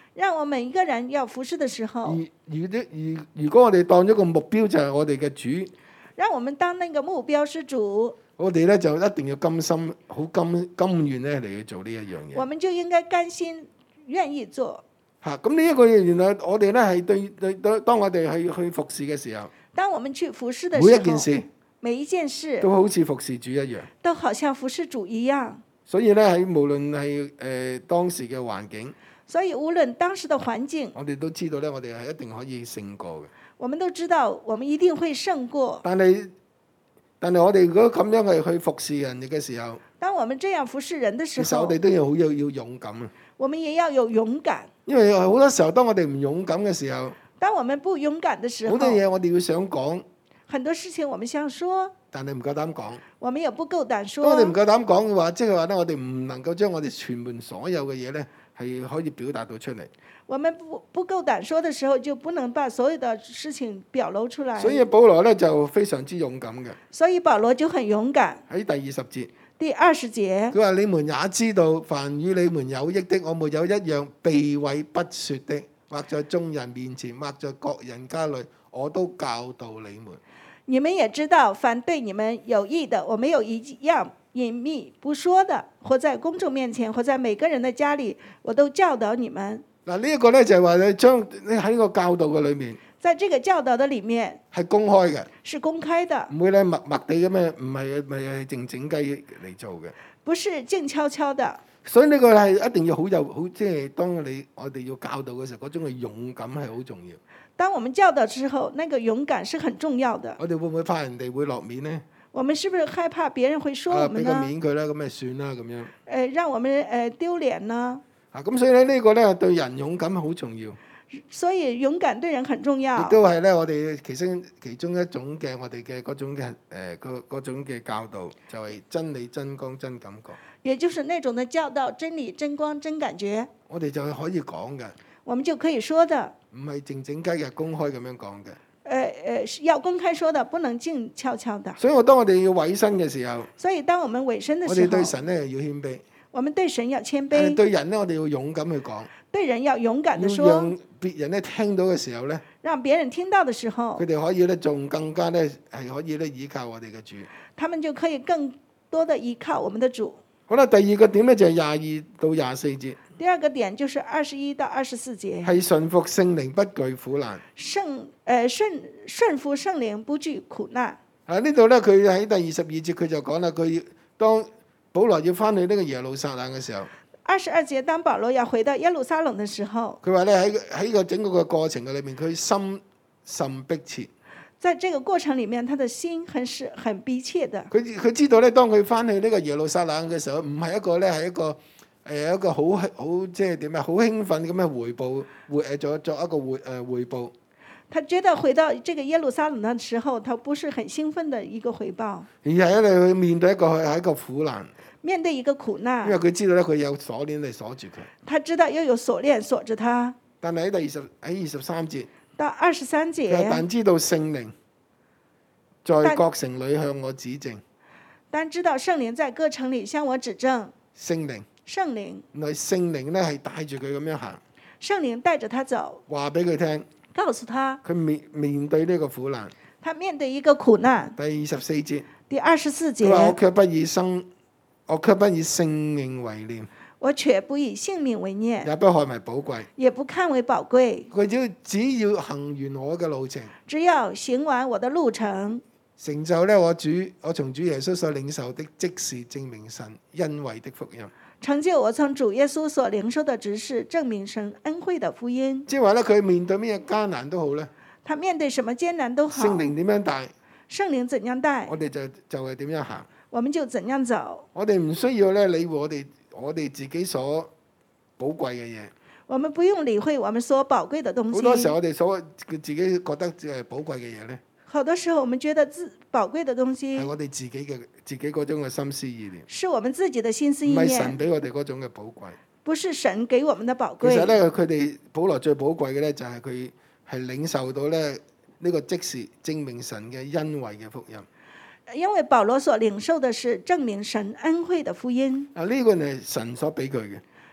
B: 讓我們一個人要服侍的時候，
A: 如果我哋當咗個目標就係我哋嘅主，
B: 讓我們當那個目標是主，
A: 我哋咧就一定要甘心，好甘願咧嚟去做呢一樣嘢。
B: 我們就應該甘心願意做。
A: 嚇，咁呢一個原來我哋咧係對，當我哋去服侍嘅時候，
B: 當我們去服侍的時候，
A: 每一件事
B: 每一件事
A: 都好似服侍主一樣，
B: 都好像服侍主一樣。
A: 所以咧喺無論係當時嘅環境，
B: 所以無論當時的環境，
A: 我哋都知道咧，我哋係一定可以勝過嘅。
B: 我們都知道我們一定會勝過。
A: 但係我哋如果咁樣去服侍人哋嘅時候，
B: 當我們這樣服侍人的時候，
A: 其實我哋都要要勇敢啊！
B: 我們也要有勇敢。
A: 因為好多時候，當我哋唔勇敢嘅時候，
B: 當我們不勇敢的時候，
A: 好多嘢我哋要想講，
B: 很多事情我們想說，
A: 但係唔夠膽講。
B: 我們也不夠膽說。
A: 當我哋唔夠膽講嘅話，即係話咧，我哋唔能夠將我哋全盤所有嘅嘢咧，係可以表達到出嚟。
B: 我們不夠膽說的時候，就不能把所有的事情表露出來。
A: 所以保羅咧就非常之勇敢嘅。
B: 所以保羅就很勇敢。
A: 喺第20節，
B: 第20節，
A: 佢話：你們也知道，凡與你們有益的，我沒有一樣避諱不說的，或在眾人面前，或在各人家裏，我都教導你們。
B: 你們也知道，凡對你們有益的，我沒有一樣隱秘不說的，或在公眾面前，或在每個人的家裏，我都教導你們。
A: 嗱，呢一個咧就係話你喺個教導嘅裏面，
B: 在這個教導的裡面
A: 係公開嘅，
B: 是公開的，
A: 唔會咧默默地咁樣，唔係靜靜雞嚟做嘅，
B: 不是靜悄悄的。
A: 所以呢個係一定要好，即係當我哋要教導嘅時候，嗰種嘅勇敢係好重要。
B: 當我們教導之後，那個勇敢是很重要的。
A: 我哋會唔會怕人哋會落面呢？
B: 我們是不是害怕別人會說我們
A: 俾個
B: 呢？
A: 面佢啦，咁咪算啦咁樣。
B: 讓我們丟臉呢？
A: 咁所以咧呢個咧對人勇敢好重要。
B: 所以勇敢對人很重要。
A: 亦都係咧我哋其中一種嘅我哋嘅嗰種嘅教導，就係真理、真光、真感覺。
B: 也就是那種的教導，真理、真光、真感覺。
A: 我哋就係可以講嘅。
B: 我們就可以說的。
A: 唔係靜靜雞嘅，公開咁樣講嘅。
B: 要公開說的，不能靜悄悄的。
A: 所以當我哋要委身嘅時候，
B: 所以當我們委身的時候，
A: 我哋對神咧要謙卑。
B: 我們對神要謙卑。
A: 但係對人咧，我哋要勇敢去講。
B: 對人要勇敢地說。
A: 要讓別人咧聽到嘅時候咧，
B: 讓別人聽到的時候，
A: 佢哋可以咧仲更加咧係可以咧依靠我哋嘅主。
B: 他們就可以更多的依靠我們的主。
A: 好啦，第二個點咧就係22到24節。
B: 第二個點就是21到24節，
A: 係順服聖靈不懼苦難。
B: 順服聖靈不懼苦難。
A: 呢度咧佢喺第22節佢就講啦，佢當保羅要翻去呢個耶路撒冷嘅時候
B: ，22節當保羅要回到耶路撒冷嘅時候，
A: 佢話咧喺個整個嘅過程嘅裏面，佢心甚迫切。
B: 在這個過程裡面，他的心很迫切的。
A: 佢知道咧，當佢翻去呢個耶路撒冷嘅時候，唔係一個咧係一個好即係點啊，好興奮咁嘅回報，作一個回報。
B: 他覺得回到這個耶路撒冷嘅時候，他不是很興奮的一個回報，
A: 而係咧去面對一個苦難。
B: 面對一個苦難，
A: 因為佢知道咧，佢有鎖鏈嚟鎖住佢。
B: 他知道又有鎖鏈鎖住他。
A: 但係喺23節
B: 到23節，
A: 但知道聖靈在各城裏向我指正。
B: 但知道聖靈在各城裏向我指正。
A: 聖靈，原來聖靈咧係帶住佢咁樣行。
B: 聖靈帶着他走，
A: 話俾佢聽，
B: 告訴他，
A: 佢面對呢個苦難。
B: 他面對一個苦難。
A: 第24節，
B: 第24節，
A: 我卻不以性命為念。
B: 我卻不以性命為念，
A: 也不看為寶貴，
B: 也不看為寶貴。
A: 佢只要行完我嘅路程，
B: 只要行完我的路程，
A: 成就咧我從主耶穌所領受的，即是證明神恩惠的福音。
B: 成就我從主耶穌所領受的，只是證明神恩惠的福音。
A: 即係話咧，佢面對咩艱難都好咧，
B: 他面對什麼艱難都好，
A: 聖靈點樣帶，
B: 聖靈怎樣帶，
A: 我哋就係點樣行，
B: 我們就怎樣走。
A: 我哋唔需要咧理會我哋自己所寶貴嘅嘢。
B: 我們不用理會我們所寶貴的東西。
A: 好多時候我哋自己覺得係寶貴嘅嘢咧，
B: 好多時候我們覺得寶貴的東西
A: 係我哋自己嗰種嘅心思意念，
B: 是我們自己的心思意
A: 唔係
B: 念，
A: 神俾我哋嗰種嘅寶貴。
B: 不是神給我們的寶貴。
A: 其實咧，佢哋保羅最寶貴嘅咧，就係佢係領受到咧呢個即時證明神嘅恩惠嘅福音。
B: 因為保羅所領受的是證明神恩惠的福音。
A: 呢個係神所俾佢嘅。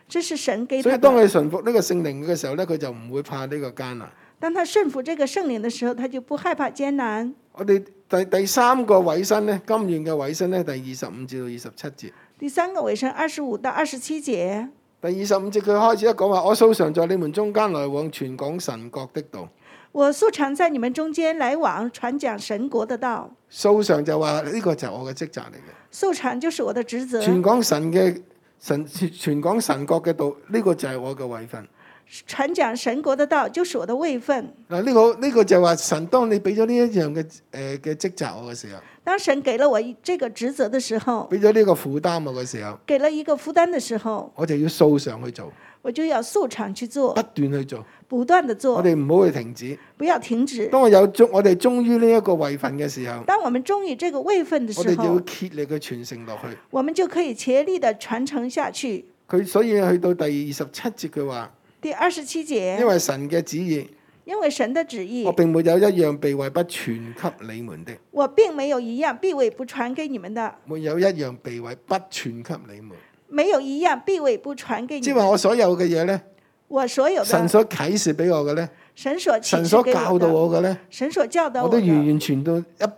B: 這是神給
A: 所以
B: 他的。
A: 當佢順服呢個聖靈嘅時候咧，佢就唔會怕呢個艱難。
B: 當他順服這個聖靈的時候，他就不害怕艱難。
A: 我哋第三個委身咧，甘願嘅委身咧，第25至到27節。
B: 第三個委身25到27節。
A: 第25節佢開始一講話，我素常在你們中間來往傳講神國的道。
B: 我素常在你們中間來往傳講神國的道。
A: 素常就話呢個就係我嘅職責嚟嘅。
B: 素常就是我的職責。
A: 傳講傳講神國嘅道，呢個就係我嘅位份。
B: 傳講神國的道就是我的位份。
A: 嗱，呢個就係話神當你俾咗呢一樣嘅職責我嘅時候，
B: 當神給了我這個職責的時候，
A: 俾咗呢個負擔我嘅時候，
B: 給了一個負擔的時候，
A: 我就要素常去做，
B: 我就要素常去做，
A: 不斷去做，
B: 不斷的
A: 我
B: 做，
A: 哋唔好去停止。
B: 不要停止。
A: 當我哋忠於呢一個位份嘅時候，
B: 當我們忠於這個位份的
A: 我哋就要
B: 時候，
A: 竭力去傳承落去。
B: 我們就可以竭力的傳承下去。
A: 佢所以去到第27節佢話，
B: 第27節，
A: 因為神嘅旨意，
B: 因為神的旨意
A: 我，並沒有一樣避諱不傳給你們的，
B: 我並沒有一樣避諱不傳給你們的，
A: 沒有一樣避諱不傳給你們。
B: 沒有一樣避諱不傳給
A: 即係話
B: 你們。
A: 我所有嘅嘢咧，
B: 我所有的
A: 神所啟示俾我嘅咧，
B: 神所啟
A: 神
B: 示給
A: 所教導
B: 我的，
A: 我嘅咧，
B: 神所教導
A: 我都
B: 我的，
A: 完完全到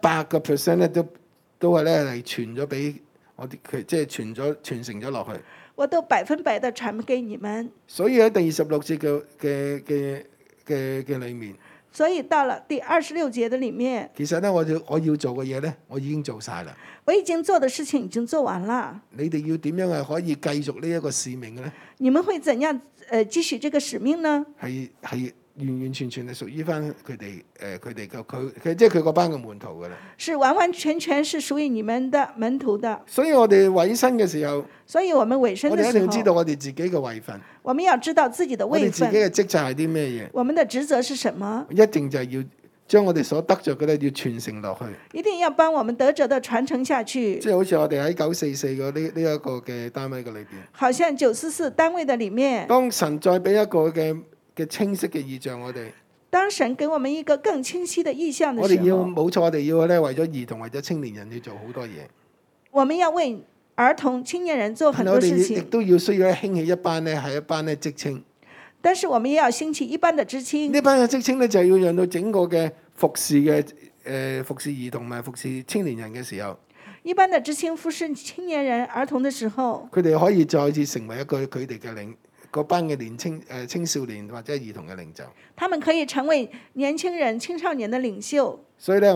A: 100%咧，都係咧係傳咗俾我哋，佢即係傳承咗落去。
B: 我都100%的傳給你們。
A: 所以喺第26節嘅裏面，
B: 所以到了第26節的裡面，
A: 其實咧我要做嘅嘢咧，我已經做晒啦。
B: 我已經做的事情已經做完了。
A: 你哋要點樣係可以繼續呢一個使命嘅咧？
B: 你們會怎樣繼續這個使命呢？
A: 係完完全全係屬於翻佢哋佢即係佢嗰班嘅門徒嘅啦。
B: 是完完全全是屬於你們的門徒的。
A: 所以我哋委身嘅時候，
B: 所以我們委身
A: 我
B: 的時
A: 哋一定要知道
B: 候，
A: 我哋自己嘅位份，
B: 我們要知道自己的位
A: 我哋自己
B: 份，
A: 嘅職責係啲咩嘢，
B: 我們的職責是什麼？
A: 一定就係要將我哋所得着嘅咧，要傳承落去。
B: 一定要幫我們得着的傳承下去。
A: 即係好似我哋喺944個呢一個嘅單位嘅裏邊，
B: 好像944單位的裡面，
A: 當神再俾一個嘅清晰嘅意象我哋，
B: 當神給我們一個更清晰的意象的
A: 我哋要
B: 時候，
A: 冇錯，我哋要咧為咗兒童、為咗青年人去做好多嘢。
B: 我們要為兒童、青年人做很
A: 但係我哋亦
B: 多事情，
A: 都要需要咧興起一班咧係一班咧職青。
B: 但是我們也要興起一般的知青。
A: 呢班嘅職青咧就係要讓到整個嘅服侍兒童同埋服侍青年人嘅時候，
B: 一般的知青服侍青年人、兒童的時候，
A: 佢哋可以再次成為一個佢哋嘅嗰班嘅青少年或者兒童嘅領袖。
B: 他們可以成為年輕人、青少年的領袖。
A: 所以咧，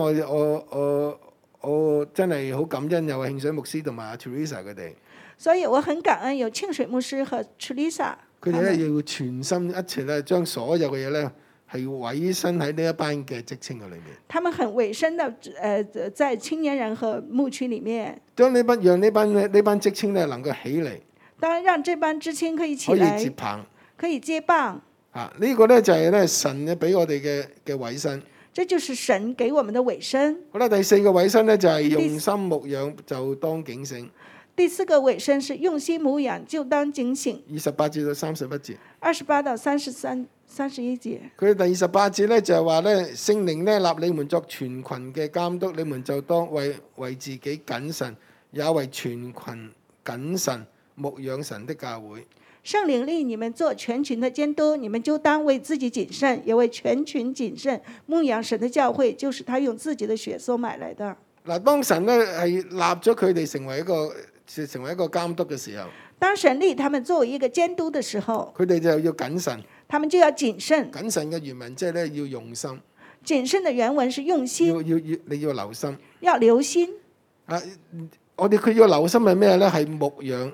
A: 我真係好感恩有慶水牧師同埋阿 Teresa 佢哋，
B: 所以我很感恩有慶水牧師和 Teresa。
A: 佢哋咧要全心一齊咧將所有嘅嘢咧係委身喺呢一班嘅職青嘅裏面。
B: 他們很委身的，在青年人和牧區裡面，
A: 讓呢班職青咧能夠起嚟，
B: 當然讓這班知青可以起
A: 可以接
B: 來，
A: 棒。
B: 可以接棒。
A: 呢個咧就係咧神咧俾我哋嘅委身。
B: 這就是神給我們的委身。
A: 好啦，第4個委身咧就係用心牧養就當警醒。
B: 第4個委身是用心牧養就當警醒。
A: 28至到31節。
B: 28到31節。
A: 佢第28節咧就係話咧聖靈咧立你們作全群嘅監督，你們就當為自己謹慎，也為全群謹慎牧養神的教會。
B: 聖靈立你們做全群的監督，你們就當為自己謹慎，也為全群謹慎牧養神的教會，就是他用自己的血所買來的。
A: 嗱，當神咧係立咗佢哋成為一個監督嘅時候，
B: 當神立他們作為一個監督的時候，
A: 佢哋就要謹慎。
B: 他們就要謹慎。
A: 謹慎嘅原文即係咧要用心。
B: 謹慎的原文是用心，
A: 你要留心。
B: 要留心。
A: 佢要留心係咩咧？係牧養。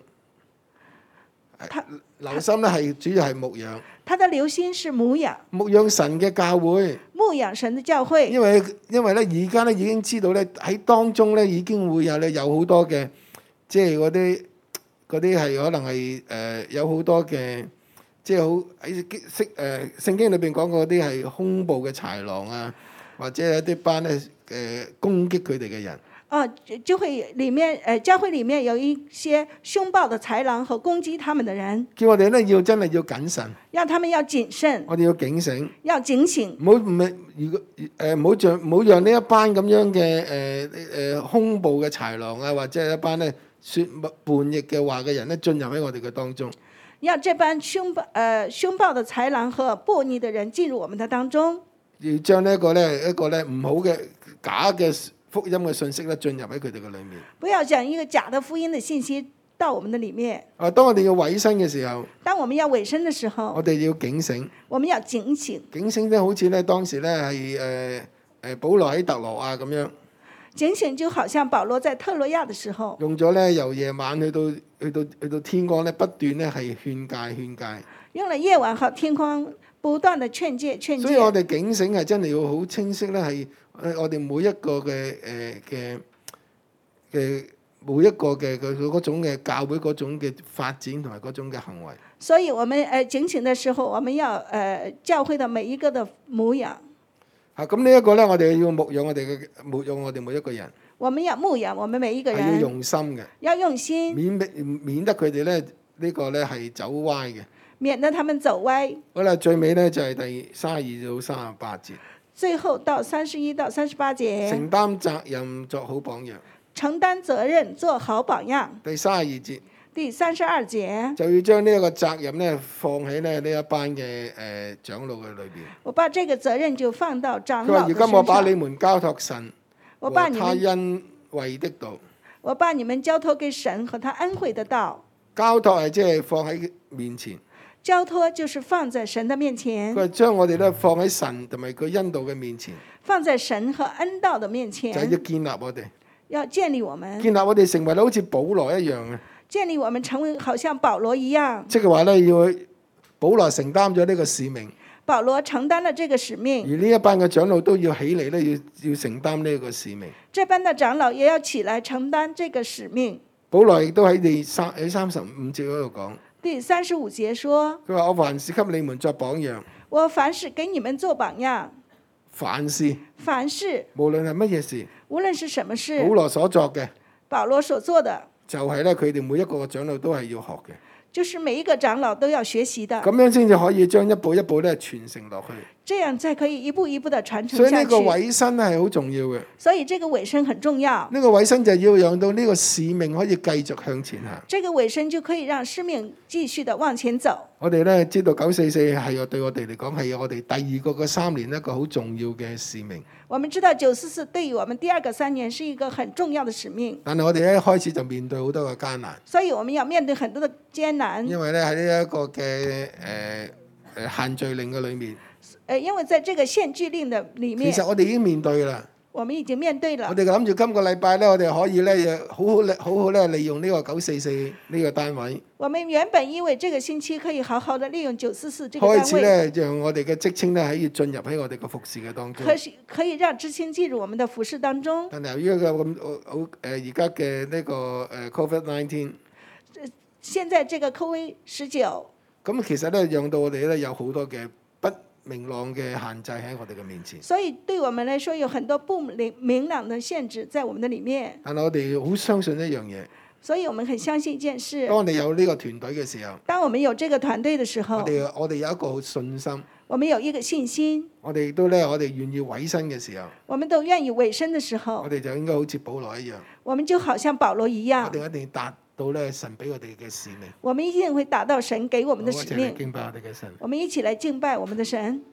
A: 留心咧係主要係牧養。
B: 他的留心是牧養。
A: 牧養神嘅教會。
B: 牧養神的教會。
A: 因為咧而家咧已經知道咧喺當中咧已經會有好多嘅，即係嗰啲係可能係有好多嘅，即係好喺聖經裏邊講過啲係兇暴嘅豺狼啊，或者有啲班咧攻擊佢哋嘅人。
B: 教會裡面有一些兇暴的豺狼和攻擊他們的人，
A: 叫我哋咧真係要謹慎，
B: 讓他們要謹慎，
A: 我哋要警醒，
B: 要警醒，
A: 唔好讓呢一班咁樣嘅兇暴嘅豺狼啊，或者係一班咧説叛逆嘅話嘅人咧進入喺我哋嘅當中。
B: 要這班兇暴的豺狼和悖逆的人進入我們的當中，
A: 要將呢一個咧唔好嘅假嘅福音嘅信息咧進入喺佢哋嘅裏面。
B: 不要講一個假的福音的信息到我們的裡面。
A: 當我哋要委身嘅時候，
B: 當我們要委身的時候，
A: 我哋要警醒。
B: 我們要警醒。
A: 警醒咧，好似咧當時咧係保羅喺特羅亞咁樣。
B: 警醒就好像保羅在特羅亞的時候，
A: 用咗咧由夜晚去到天光咧，不斷咧係勸戒。
B: 用了夜晚和天光不斷的勸誡。
A: 所以我哋警醒係真係要好清晰咧，係我哋每一個嘅每一個嘅嗰種嘅教會嗰種嘅發展同埋嗰種嘅行為。
B: 所以我們警醒的時候，我們要教會的每一個的牧養。
A: 咁呢一個咧，我哋要牧養我哋每一個人。
B: 我們要牧養我們每一個人。
A: 係要用心嘅。
B: 要用心。
A: 免得佢哋咧呢個咧係走歪嘅。
B: 免得他們走歪。
A: 好啦，最尾咧就係第32到38節。
B: 最後到31到38節。
A: 承擔責任作好榜樣。
B: 承擔責任做好榜樣。
A: 第32節。
B: 第32節
A: 就要將呢一個責任咧放喺呢一班嘅長老嘅裏邊。
B: 我把這個責任就放到長老嘅身上。
A: 佢話：而家我把你們交託神和他恩惠的道。
B: 我把你們交託給神和他恩惠的道。
A: 交託係即係放喺面前。
B: 交託就是放在神的面前。
A: 佢話將我哋咧放喺神同埋佢恩道嘅面前。
B: 放在神和恩道的面前。
A: 就係要建立我哋。
B: 要建立我們。
A: 建立我哋成為好似保羅一樣嘅。
B: 建立我們成為好像保羅一樣，
A: 即係話咧，要保羅承擔咗呢個使命。
B: 保羅承擔了這個使命。
A: 而呢一班嘅長老都要起嚟咧，要承擔呢個使命。
B: 這班的長老也要起來承擔這個使命。
A: 保羅亦都喺35節嗰度講。
B: 第35節說：
A: 佢話我凡事給你們作榜樣。
B: 我凡事給你們做榜樣。
A: 凡事。
B: 凡事。
A: 無論係乜嘢事。
B: 無論是什麼事。
A: 保羅所作嘅。
B: 保羅所做的。
A: 就係咧，佢哋每一個長老都係要學嘅。
B: 就是每一個長老都要學習的。
A: 咁樣先至可以將一步一步咧傳承落去。
B: 這樣才可以一步一步的傳承下去。
A: 所以呢個委身係好重要嘅。
B: 所以這個委身很重要。
A: 呢個委身就要讓到呢個使命可以繼續向前行。
B: 這個委身就可以讓使命繼續的往前走。
A: 我哋咧知道944係對我哋嚟講係我哋第二個嘅3年一個好重要嘅使命。
B: 我們知道944對於我們第二個3年是一個很重要的使命。
A: 但係我哋一開始就面對好多嘅艱難。
B: 所以我們要面對很多的艱難。
A: 因為咧喺呢一個嘅限聚令嘅裏面。
B: 因為在這個限聚令的裡面。
A: 其實我哋已經面對啦。
B: 我們已經面對了。
A: 我哋諗住今個禮拜咧，我哋可以咧好好咧利用呢個944呢個單位。
B: 我們原本以為這個星期可以好好的利用944這個單位。
A: 開始咧，讓我哋嘅職青咧可以進入喺我哋嘅服侍嘅當中。
B: 可以讓職青進入我們的服侍當中。
A: 但係由於一個咁而家嘅呢個COVID-19。
B: 現在這個 COVID-19。
A: 咁其實咧，讓到我哋咧有好多嘅不明朗嘅限制喺我哋嘅面前。
B: 所以對我們來說，有很多不明朗的限制在我們的裡面。
A: 但係我哋好相信一樣嘢。
B: 所以我們很相信一件事。
A: 當我哋有呢個團隊嘅時候。
B: 當我們有這個團隊的時候。
A: 我哋有一個信心。
B: 我們有一個信心。
A: 我哋都咧，我哋願意委身嘅時候。
B: 我們都願意委身的時候。
A: 我哋就應該好似保羅一樣。
B: 我們就好像保羅一樣。
A: 我哋一定達到咧神俾我哋嘅使命。
B: 我們一定會達到神給我們的使命。
A: 我哋敬拜我哋嘅神。
B: 我們一起來敬拜我們的神。